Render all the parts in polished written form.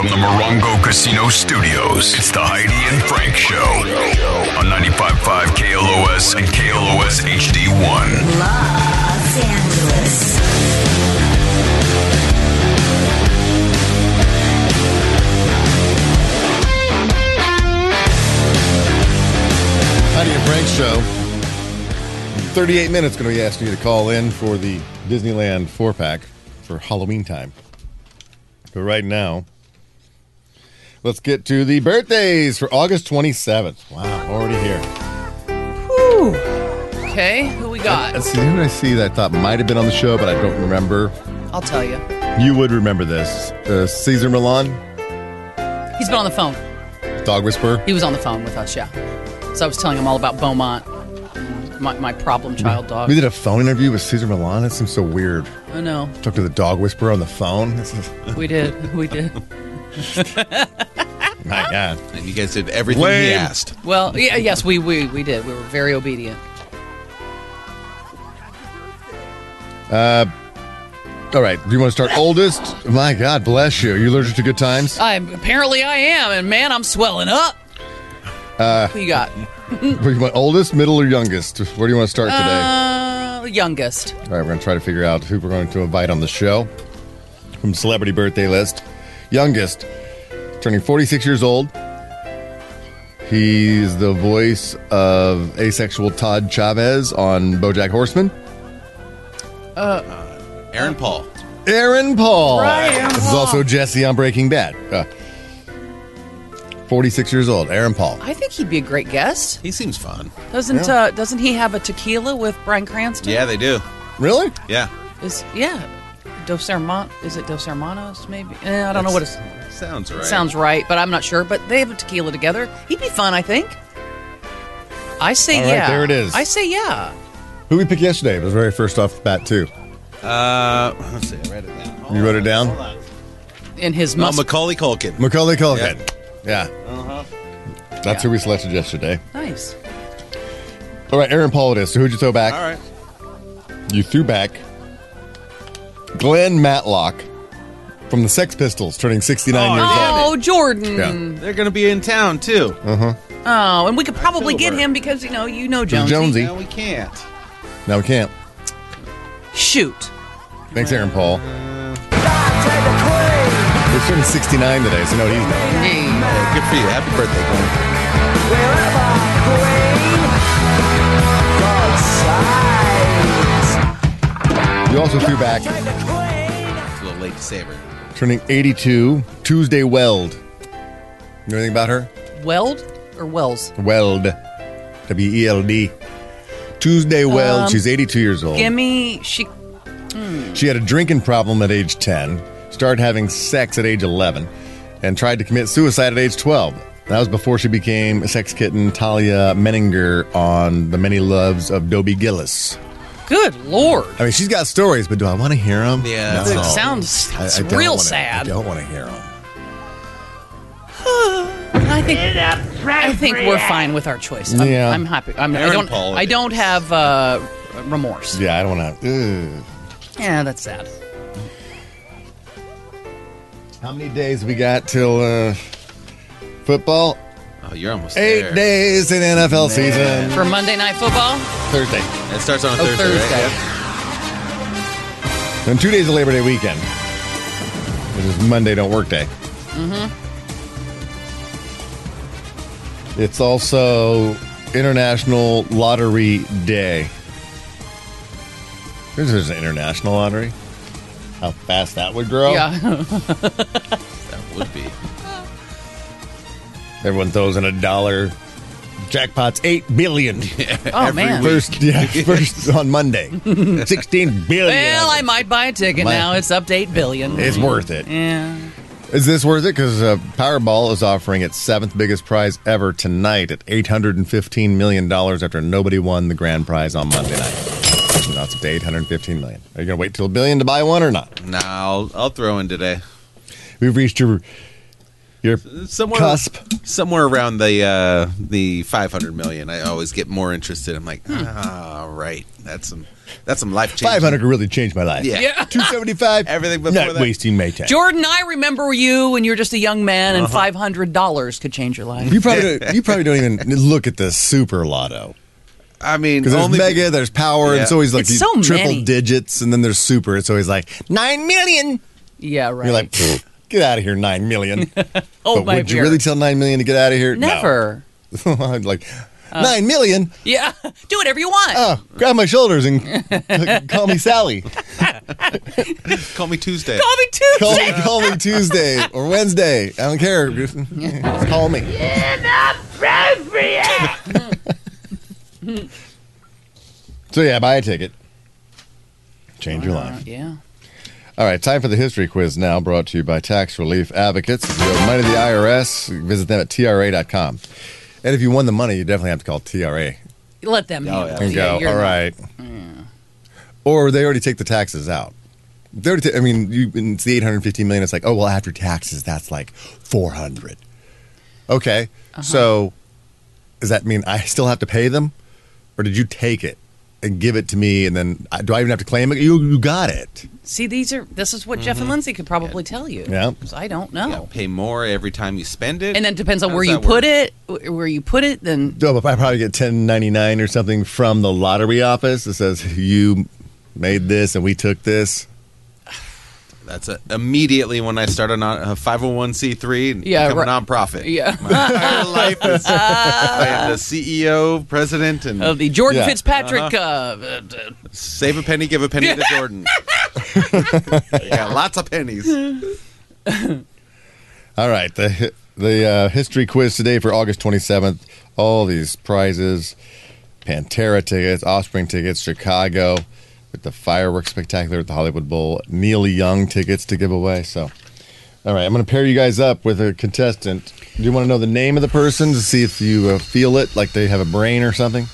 From the Morongo Casino Studios, it's the Heidi and Frank Show on 95.5 KLOS and KLOS HD1. Los Angeles. Heidi and Frank Show. 38 minutes going to be asking you to call in for the Disneyland 4-pack for Halloween time. But right now, let's get to the birthdays for August 27th. Wow, already here. Whew. Okay, who we got? Who did I see that I thought might have been on the show, but I don't remember? I'll tell you. You would remember this. Cesar Millan, He's been on the phone. Dog Whisperer. He was on the phone with us, yeah. So I was telling him all about Beaumont, my problem child dog. We did a phone interview with Cesar Millan. It seems so weird. I know. Talk to the Dog Whisperer on the phone. We did. My God. And you guys did everything he asked. Well, yes, we did. We were very obedient. All right. Do you want to start oldest? My God, bless you. Are you allergic to good times? Apparently I am, and man, I'm swelling up. Who you got? You want oldest, middle, or youngest? Where do you want to start today? Youngest. All right, we're going to try to figure out who we're going to invite on the show from celebrity birthday list. Youngest, turning 46 years old. He's the voice of asexual Todd Chavez on BoJack Horseman. Aaron Paul. Aaron Paul. Right, This is also Jesse on Breaking Bad. 46 years old, Aaron Paul. I think he'd be a great guest. He seems fun. Doesn't he have a tequila with Bryan Cranston? Yeah, they do. Really? Yeah. Is it Dos Hermanos, maybe? I don't know what it's... Sounds right. Sounds right, but I'm not sure. But they have a tequila together. He'd be fun, I think. I say All right, yeah. there it is. I say yeah. Who we picked yesterday? It was very first off the bat, too. Let's see. I read it down. You wrote it down? Hold on. In his Macaulay Culkin. Macaulay Culkin. Yeah. Uh-huh. That's who we selected yesterday. Nice. All right, Aaron Paul it is. So who'd you throw back? All right. You threw back Glenn Matlock from the Sex Pistols, turning 69 years old. Oh, Jordan. Yeah. They're going to be in town, too. Oh, and we could probably get him because, you know Jonesy. Jonesy. No, we can't. No, we can't. Shoot. Thanks, Aaron Paul. He's turning 69 today, so know what he's doing. Hey. Hey, good for you. Happy birthday, Glenn. You also threw back, It's a little late to save her. turning 82, Tuesday Weld. You know anything about her? Weld or Wells? Weld. W-E-L-D. Tuesday Weld. She's 82 years old. She had a drinking problem at age 10, started having sex at age 11, and tried to commit suicide at age 12. That was before she became a sex kitten Talia Menninger on The Many Loves of Dobie Gillis. Good Lord. I mean, she's got stories, but do I want to hear them? Yeah. It sounds I don't real wanna- sad. I don't want to hear them. I think we're fine with our choice. I'm happy. I don't have remorse. Yeah, I don't want to. Yeah, that's sad. How many days we got till football? Oh, you're almost 8 there. days in NFL season. For Monday Night Football? Thursday. It starts on a Thursday, Thursday. right? And 2 days of Labor Day weekend. Which is Monday, don't work day. It's also International Lottery Day. There's an international lottery. How fast that would grow. Yeah. That would be. Everyone throws in $1. Jackpot's $8 billion. Oh, man. First on Monday. $16 billion. Well, I might buy a ticket now. It's up to $8 billion. It's worth it. Yeah. Is this worth it? Because Powerball is offering its seventh biggest prize ever tonight at $815 million after nobody won the grand prize on Monday night. Now it's up to $815 million. Are you going to wait till $1 billion to buy one or not? No, I'll throw in today. We've reached your Your cusp. Somewhere around the 500 million. I always get more interested. I'm like, right. That's some life changing. 500 could really change my life. Yeah. 275. Everything before not that. wasting Maytag. Jordan, I remember you when you were just a young man, and $500 could change your life. You probably don't even look at the Super Lotto. I mean, because there's Mega, there's Power, and it's always like it's so triple many digits, and then there's Super. It's always like 9 million. Yeah, right. You're like, get out of here, 9 million. Oh, but would you really tell 9 million to get out of here? Never. No. I'd like 9 million. Yeah, do whatever you want. Oh, grab my shoulders and call me Sally. Call me Tuesday. Call me Tuesday. Call me Tuesday or Wednesday. I don't care. Just call me. Inappropriate. So yeah, buy a ticket. Change your life. Yeah. All right, time for the history quiz now, brought to you by Tax Relief Advocates. If you owe money to the IRS, visit them at TRA.com. And if you won the money, you definitely have to call TRA. Let them know. And go, all right. Or they already take the taxes out. It's the $850 million. It's like, oh, well, after taxes, that's like $400. Okay, so does that mean I still have to pay them? Or did you take it and give it to me, and then do I even have to claim it? You got it. See, this is what Jeff and Lindsay could probably tell you. Yeah. Because I don't know. You gotta pay more every time you spend it. And then it depends on where you put it. Where you put it, then... No, but I probably get $10.99 or something from the lottery office that says, you made this and we took this. That's immediately when I start a 501c3 and become a nonprofit. Yeah. My entire life is I am the CEO, president, and the Jordan Fitzpatrick. Save a penny, give a penny to Jordan. I got lots of pennies. All right, the history quiz today for August 27th. All these prizes: Pantera tickets, Offspring tickets, Chicago, with the fireworks spectacular at the Hollywood Bowl, Neil Young tickets to give away. So, all right, I'm going to pair you guys up with a contestant. Do you want to know the name of the person to see if you feel it, like they have a brain or something?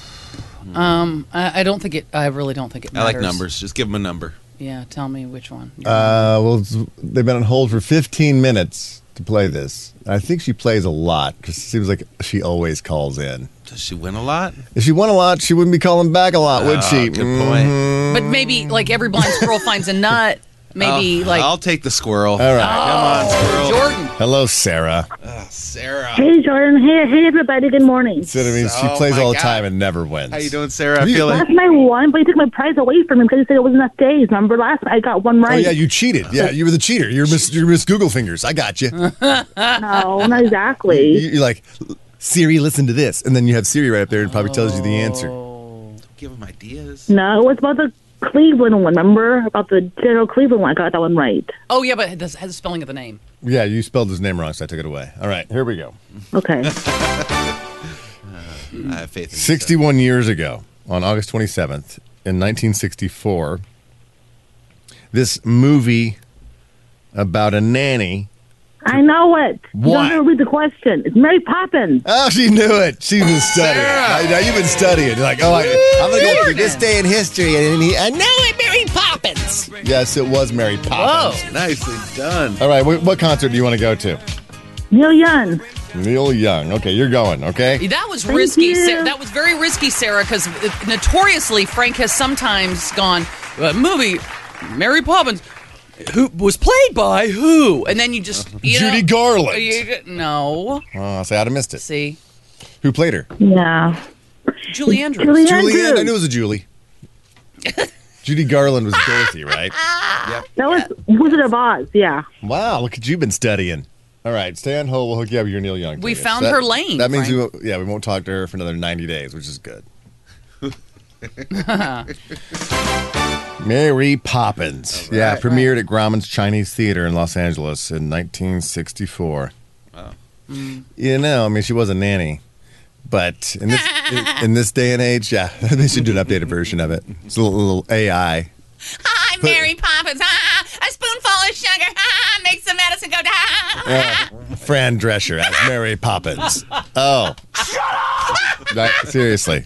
I don't think it. I really don't think it matters. I like numbers. Just give them a number. Yeah, tell me which one. Well, they've been on hold for 15 minutes to play this. I think she plays a lot because it seems like she always calls in. Does she win a lot? If she won a lot, she wouldn't be calling back a lot, would she? Good point. But maybe, like, every blind squirrel finds a nut. Maybe, I'll take the squirrel. All right. Come on, squirrel. Jordan. Hello, Sarah. Sarah. Hey, Jordan. Hey, everybody. Good morning. So, I mean, she plays all the time and never wins. How you doing, Sarah? I feel Last night I won, but you took my prize away from me because you said it wasn't enough days. Remember last night I got one right. Oh, yeah, you cheated. Yeah, you were the cheater. You're Miss Google Fingers. I got you. No, not exactly. You're like, Siri, listen to this. And then you have Siri right up there and probably tells you the answer. Give them ideas. No, it was about the Cleveland one. Remember? About the General Cleveland one. I got that one right. Oh, yeah, but it has the spelling of the name. Yeah, you spelled his name wrong, so I took it away. All right, here we go. Okay. I have faith in 61 years ago, on August 27th, in 1964, this movie about a nanny. I know it. What? You don't have to read the question. It's Mary Poppins. Oh, she knew it. She's been studying. Now you've been studying. You're like, I'm going to go through this day in history. And I know it, Mary Poppins. Yes, it was Mary Poppins. Whoa. Nicely done. All right, what concert do you want to go to? Neil Young. Neil Young. Okay, you're going, okay? That was risky. That was very risky, Sarah, because notoriously Frank has sometimes gone, movie, Mary Poppins, who was played by who? And then you just... Judy Garland. No. Oh, so I'd have missed it. See? Who played her? Yeah. Julie Andrews. Julie Andrews. Andrews. I knew it was a Julie. Judy Garland was Dorothy, right? Yep. That was Wizard of Oz, yeah. Wow, look at you been studying. All right, stay on hold. We'll hook you up with your Neil Young tickets. We found her lane, That means Frank. we won't talk to her for another 90 days, which is good. Mary Poppins. Right. Yeah, premiered at Grauman's Chinese Theater in Los Angeles in 1964. Wow. You know, I mean, she was a nanny. But in this day and age, yeah, they should do an updated version of it. It's a little AI. Hi, Mary Poppins. A spoonful of sugar makes the medicine go down. Fran Drescher as Mary Poppins. Oh. Shut up! Seriously.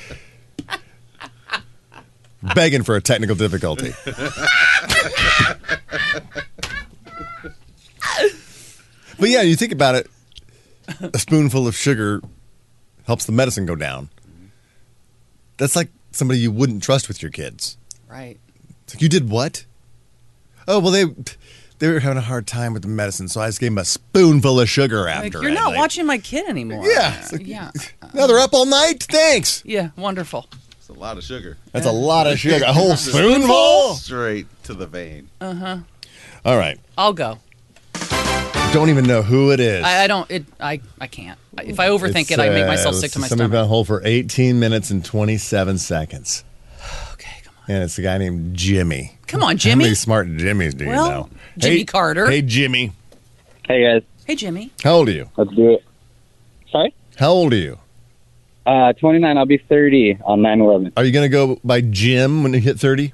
Begging for a technical difficulty. But But yeah, you think about it, a spoonful of sugar helps the medicine go down. That's like somebody you wouldn't trust with your kids. Right. It's like, you did what? Oh, well, they were having a hard time with the medicine, so I just gave them a spoonful of sugar after. You're not watching my kid anymore. Yeah. Now they're up all night? Thanks. Yeah, wonderful. It's a lot of sugar. That's a lot of sugar. A whole spoonful? Straight to the vein. Uh-huh. All right. I'll go. Don't even know who it is. I don't. I can't. If I overthink it, I make myself sick to my Somebody stomach. been on hold for 18 minutes and 27 seconds. Okay, come on. And it's a guy named Jimmy. Come on, How Jimmy. many smart Jimmys do you know? Jimmy Carter. Hey, Jimmy. Hey, guys. Hey, Jimmy. How old are you? Let's do it. Sorry? How old are you? 29. I'll be 30 on 9/11. Are you going to go by Jim when you hit 30?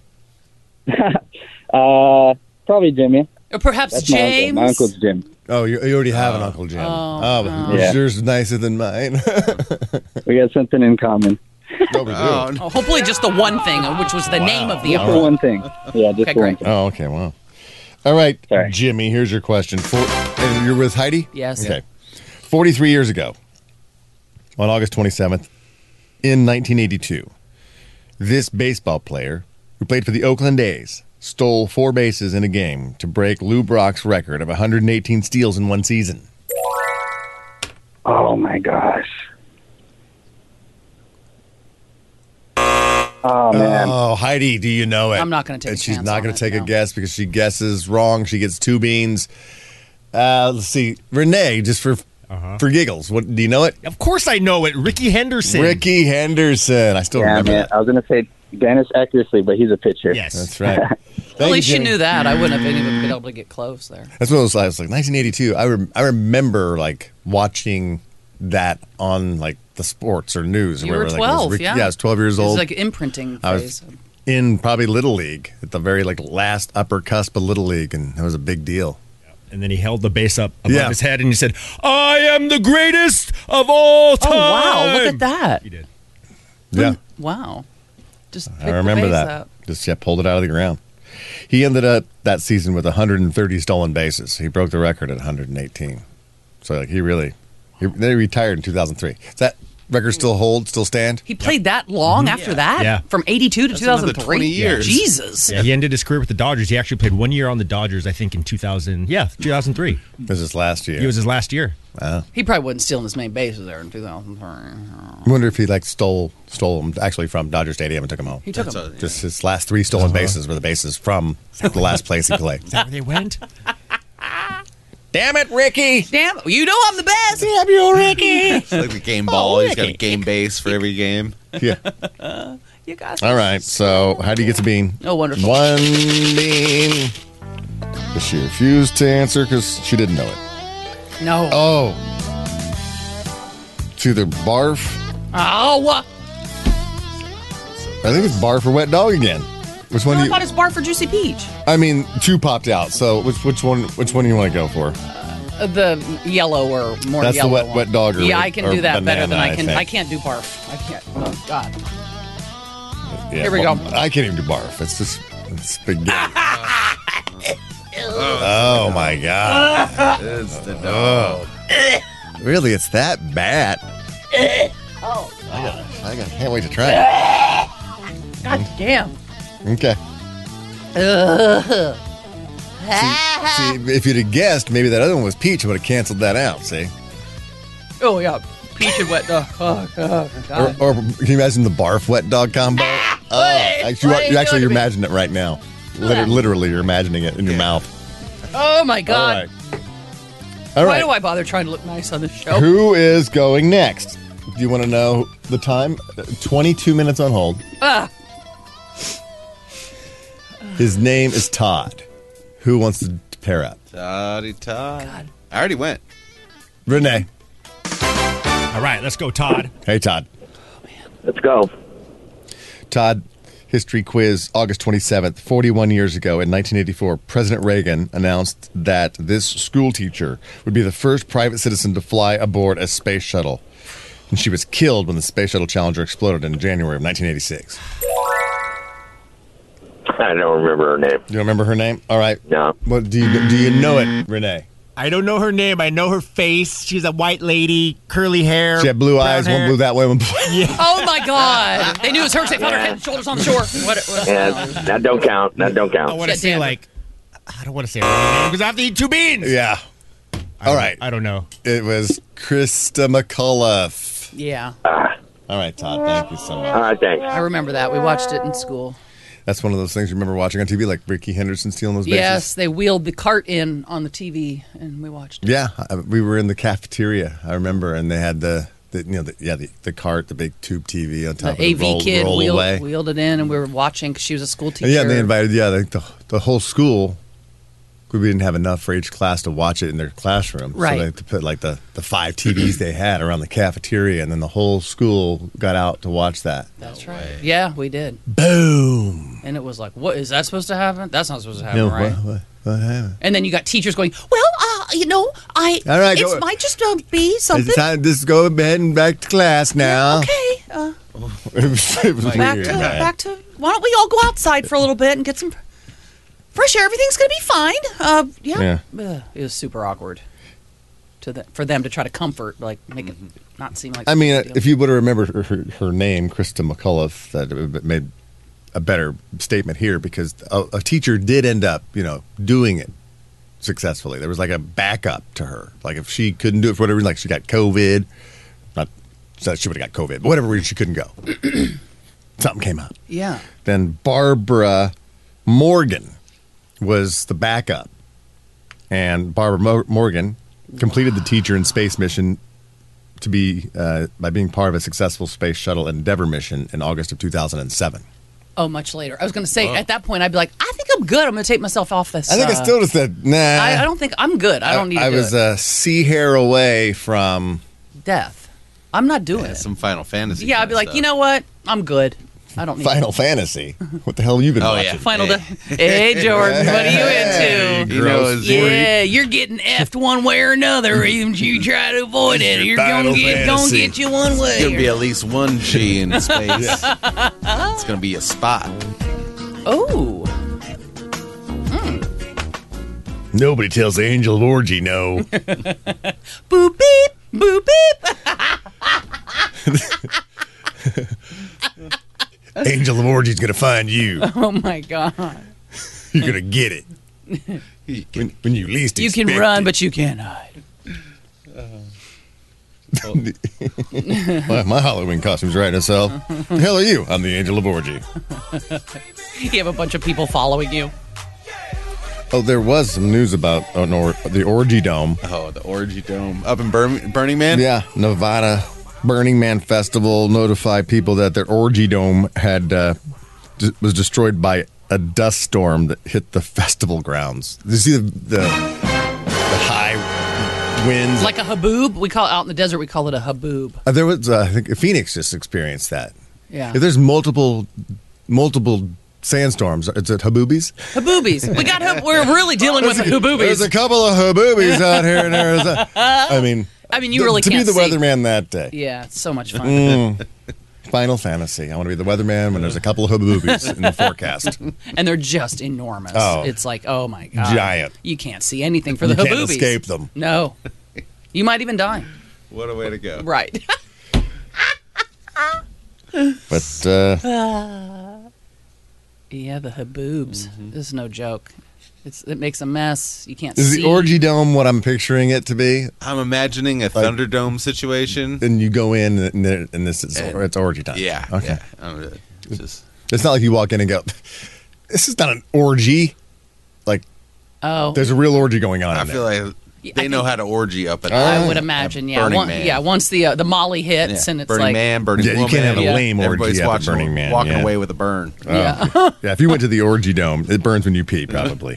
Probably Jimmy. Or perhaps That's James. My uncle's Jim. Oh, you already have an Uncle Jim. But Yeah. yours is nicer than mine. We got something in common. Oh, we do. Oh, hopefully just the one thing, which was the name of the Just other. the one thing. Yeah, just Okay, the one great. thing. Oh, okay, wow. All right, Sorry. Jimmy, here's your question. And you're with Heidi? Yes. Okay. 43 years ago, on August 27th, in 1982, this baseball player who played for the Oakland A's stole 4 bases in a game to break Lou Brock's record of 118 steals in one season. Oh, my gosh. Oh, man. Oh, Heidi, do you know it? I'm not gonna take a And she's chance not on going it, to take a no. guess because she guesses wrong. She gets 2 beans. Let's see. Renee, just for giggles. What do you know it? Of course I know it. Ricky Henderson. Ricky Henderson. I still Yeah, remember man. that. I was going to say Dennis Eckersley, but he's a pitcher. Yes. That's right. At Thank least you, you Jimmy. knew that. I wouldn't have even been able to get close there. That's what it was like. It was like 1982. I remember like watching that on like the sports or news. Or You were whatever. Like, it was 12, yeah. Yeah, I was 12 years It was old. like imprinting I was phase. in probably Little League at the very like last upper cusp of Little League, and it was a big deal. And then he held the base up above Yeah. his head and he said, I am the greatest of all time. Oh, wow. Look at that. He did. Yeah, Wow. Just pick I remember the base that. up. Just pulled it out of the ground. He ended up that season with 130 stolen bases. He broke the record at 118. So like they retired in 2003. Does that record still stand? He played that long after that? Yeah. From 82 to That's another 2003? 20 years. Jesus. Yeah, he ended his career with the Dodgers. He actually played 1 year on the Dodgers, I think, in 2003. It was his last year. It was his last year. He probably wasn't stealing his main bases there in 2003. I wonder if he like stole them actually from Dodger Stadium and took them home. He took That's him. a- Just his last 3 stolen bases were the bases from the last place he played. Is that where they went? Damn it, Ricky! Damn, you know I'm the best. Damn you, Ricky! It's like the game ball. He's got a game base for every game. Yeah. You guys. All right. So how do you get to bean? Oh, wonderful. 1 bean. But she refused to answer because she didn't know it. No. Oh. It's either barf. Oh, I think it's barf or wet dog again. Which one I do you? thought it's bar for Juicy Peach. I mean, 2 popped out. So which one do you want to go for? The yellow or more That's the yellow wet- wet dog or- yeah, I can or do that better than banana, I can. I think. I can't do barf. I can't. Oh God. Yeah, Here we go. I can't even do barf. It's just spaghetti. Oh my god! It's the dog. Really, it's that bad? Oh. I can't wait to try it. God damn. Okay. See, if you'd have guessed, maybe that other one was peach, I would have canceled that out. See, Oh yeah. Peach and wet dog. Oh God. or can you imagine the barf wet dog combo? You're imagining it right now. Literally, you're imagining it in your mouth. Oh my All God. right. All Why right. do I bother trying to look nice on this show? Who is going next? Do you want to know the time? 22 minutes on hold. Ah. His name is Todd. Who wants to pair up? Todd. I already went. Renee. All right, let's go, Todd. Hey, Todd. Let's go. Todd, history quiz, August 27th, 41 years ago in 1984, President Reagan announced that this school teacher would be the first private citizen to fly aboard a space shuttle. And she was killed when the Space Shuttle Challenger exploded in January of 1986. I don't remember her name. You don't remember her name? All right. No. Well, do you know it, Renee? I don't know her name. I know her face. She's a white lady, curly hair. She had blue brown eyes. hair. One blew that way, one blew. Yeah. Oh my God! They knew it was her. They found her head and shoulders on the shore. What Yeah, that don't count. That don't I count. want to say I don't want to say her name because I have to eat 2 beans. Yeah. All right. I don't know. It was Krista McAuliffe. Yeah, All right, Todd. Thank you so much. All right, thanks. I remember that. We watched it in school. That's one of those things you remember watching on TV, like Ricky Henderson stealing those bases. Yes, they wheeled the cart in on the TV, and we watched it. Yeah, we were in the cafeteria. I remember, and they had the cart, the big tube TV on top The of the AV kid roll-away. wheeled it in, and we were watching because she was a school teacher. Yeah, and they invited the whole school. We didn't have enough for each class to watch it in their classroom. Right. So they had to put like the 5 TVs they had around the cafeteria, and then the whole school got out to watch that. That's right. Yeah, we did. Boom. And it was like, what, is that supposed to happen? That's not supposed to happen, right? What happened? And then you got teachers going, well, All right, it might just be something. It's time to go ahead and back to class now. Okay. It was Back weird, to, man. why don't we all go outside for a little bit and get some fresh air? Everything's going to be fine. Yeah. It was super awkward for them to try to comfort, like make it not seem like. I mean, a big deal. if you would have remembered her name, Krista McAuliffe, that would have made a better statement here, because a teacher did end up, doing it successfully. There was like a backup to her. Like if she couldn't do it for whatever reason, like she got COVID, not that she would have got COVID, but whatever reason she couldn't go, something came up. Yeah. Then Barbara Morgan was the backup, and Barbara Morgan completed the teacher in space mission to be by being part of a successful space shuttle Endeavour mission in August of 2007. Oh, much later. I was going to say, at that point, I'd be like, I think I'm good. I'm going to take myself off this. I think I still just said, nah. I don't think I'm good. I don't need to I do was it. a sea hair away from Death. I'm not doing it. Some Final Fantasy. Yeah, I'd be like, you know what? I'm good. I don't need Final Fantasy. What the hell have you been watching? Final Hey, Jordan, what are you into? You know, Yeah, you're getting effed one way or another. Even you try to avoid it, you're gonna get you one way. It's gonna be at least one G in space. It's gonna be a spot. Oh. Nobody tells the Angel of Orgy no. Boop beep, boop beep. Angel of Orgy's gonna find you. Oh my God. You're gonna get it. When you least You expect can run, it. but you can't hide. My Halloween costume's right itself. The hell are you? I'm the Angel of Orgy. You have a bunch of people following you. Oh, there was some news about the Orgy Dome. Oh, the Orgy Dome up in Burning Man. Yeah, Nevada Burning Man Festival notified people that their Orgy Dome had was destroyed by a dust storm that hit the festival grounds. Did you see the high winds? Like a haboob. We call it out in the desert. We call it a haboob. There was, I think, Phoenix just experienced that. Yeah. If there's multiple sandstorms, is it haboobies? Haboobies. We're really dealing with haboobies. There's a couple of haboobies out here in Arizona. I mean, you really can't to be the see. weatherman that day. Yeah, it's so much fun. Final Fantasy. I want to be the weatherman when there's a couple of haboobies in the forecast. And they're just enormous. Oh. It's like, oh my God. Giant. You can't see anything for the You haboobies. can't escape them. No. You might even die. What a way to go. Right. But, yeah, the haboobs. This is no joke. It makes a mess. You can't is see. the Orgy Dome what I'm picturing it to be? I'm imagining a Thunderdome situation. And you go in and this is it's orgy time. Yeah. Okay. Yeah. It's not like you walk in and go, this is not an orgy. Like, there's a real orgy going on. I in feel there. like they know how to orgy up at I would imagine, yeah. Burning Man. Once the Molly hits and it's Burning like Man, Burning Yeah, you Woman. can't have a lame orgy Everybody's up at watching, Burning Man, walking yeah. away with a burn. Yeah, if you went to the Orgy Dome, it burns when you pee, probably.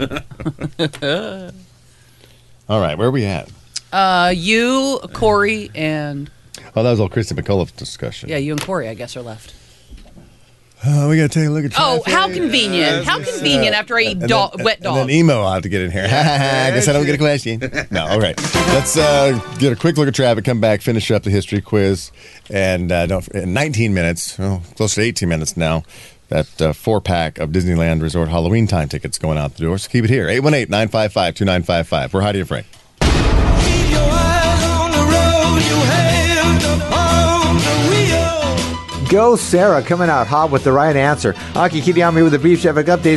All right, where are we at? you, Corey, and Oh, that was all Krista McAuliffe's discussion. you and Corey, I guess, are left. We got to take a look at traffic. How convenient! How convenient after I eat wet And dog. then emo, I'll have to get in here. I guess I don't get a question. No, all right. Let's get a quick look at traffic, come back, finish up the history quiz. And in 19 minutes, close to 18 minutes now, that 4-pack of Disneyland Resort Halloween time tickets going out the door. So keep it here. 818-955-2955. We're Heidi and Frank. Go Sarah, coming out hot with the right answer. Aki Kidiyami with the Brief Traffic Update.